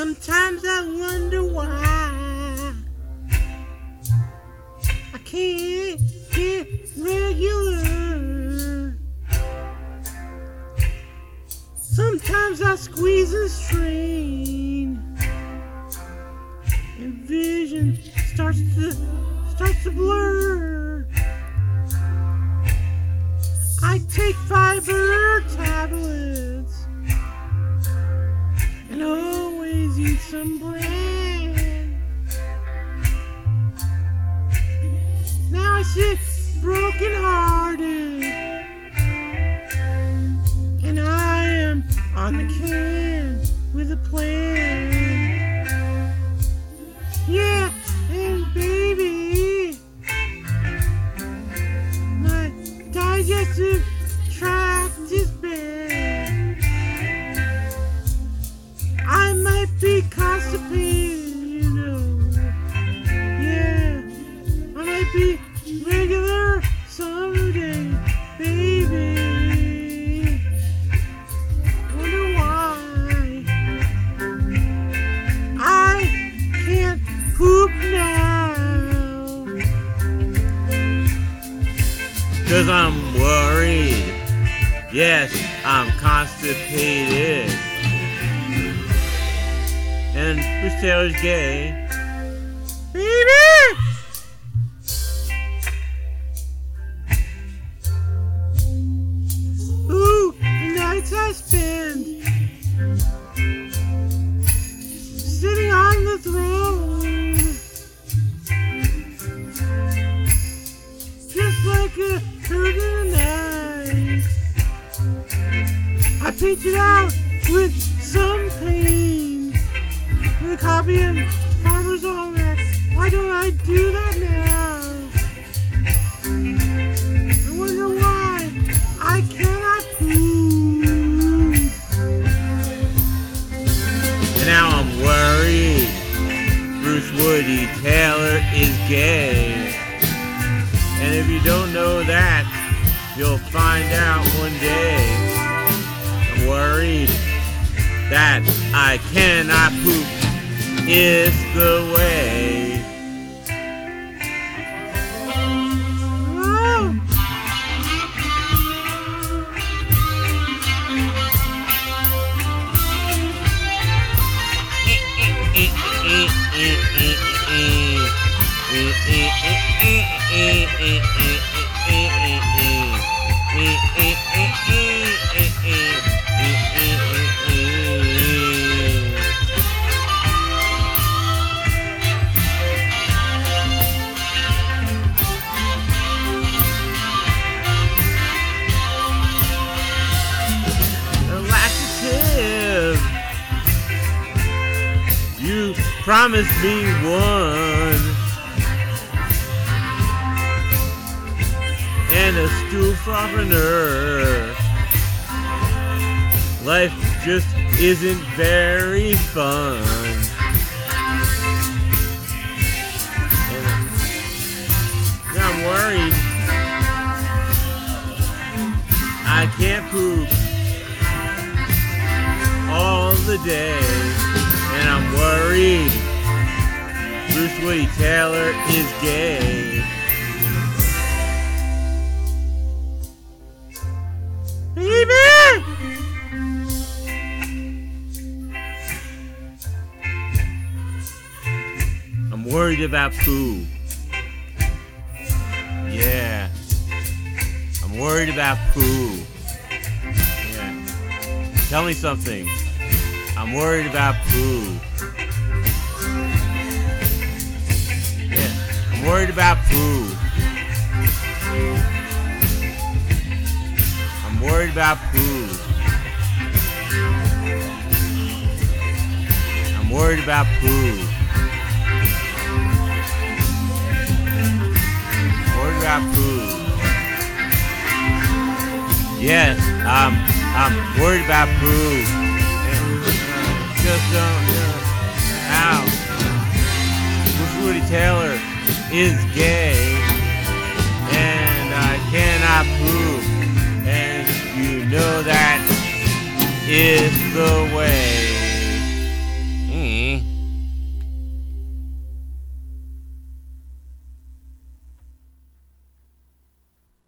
Sometimes I wonder why I can't get regular. Sometimes I squeeze and strain, and vision starts to blur. I take fiber tablets and always eat some bread. Now I sit broken hearted, and I am on the can with a plan. Yeah, and baby, my digestive tract is bad. I might be constipated, you know. Yeah, I might be regular someday, baby. Wonder why I can't poop now. 'Cause I'm worried. Yes, I'm constipated. And Bruce Taylor's gay. Baby! Ooh, the nights I spend sitting on the throne, just like a herd in the night. I paint it out with some pain, with a copy of Farmer's Almanac. Why don't I do that now? I wonder why I cannot poop. And now I'm worried. Bruce Woody Taylor is gay. And if you don't know that, you'll find out one day. I'm worried that I cannot poop is the way. Oh. You promised me one, and a stool softener. Life just isn't very fun. And I'm worried I can't poop all the day. And I'm worried Bruce Woody Taylor is gay. Baby! I'm worried about poo. Yeah. I'm worried about poo. Yeah. Tell me something. I'm worried about poo. Yeah, I'm worried about poo. I'm worried about poo. I'm worried about poo. I'm worried about poo. Yes, I'm worried about poo. Just don't, ow. Bruce Woody Taylor is gay, and I cannot poop, and you know that is the way.